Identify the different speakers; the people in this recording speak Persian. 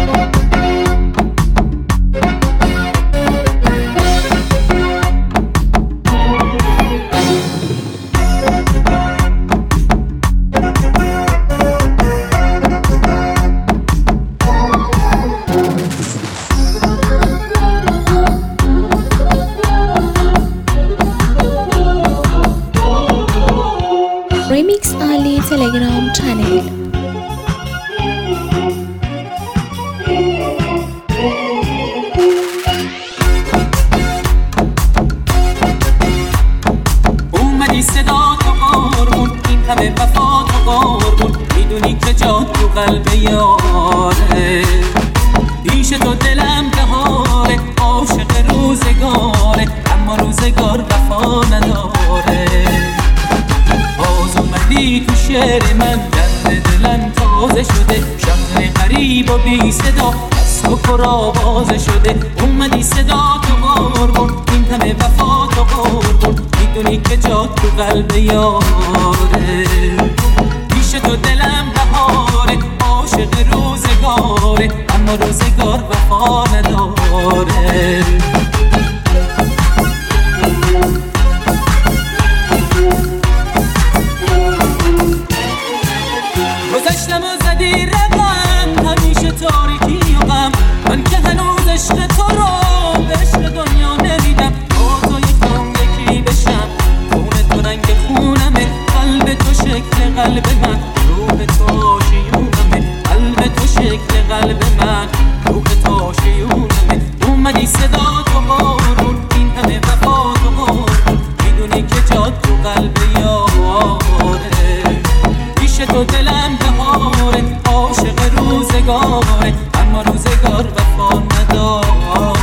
Speaker 1: Remix Ali Telegram channel.
Speaker 2: اومدی صدا تو قربون، این همه وفا تو قربون، میدونی که جا تو قلب یاره، پیش تو دلم بهاره، عاشق روزگاره، اما روزگار وفا نداره. باز اومدی تو شعر من، درد دلم تازه شده، شهر غریب و بی صدا از تو پر آوازه شده. اومدی صدا تو قربون، این همه وفا تو قربون، میدونی که جا تو قلب یاره، پیش تو دلم بهاره، عاشق روزگاره، اما روزگار وفا نداره. گذشتم و زدی رقم، همیشه تاریکی و غم، من که هنوز عشق تو رو به عشق دنیا نمیدم. با تو یکم یکی بشم، خون تو رنگ خونمه، قلب تو شکل قلب من، روح تو شیونمه، قلب تو شکل قلب من، روح تو شیونمه. اومدی صدا تو قربون، این همه وفا تو قربون، میدونی که جا تو قلب یاره، پیش تو دلم بهاره، عاشق روزگاره، اما روزگار وفا نداره.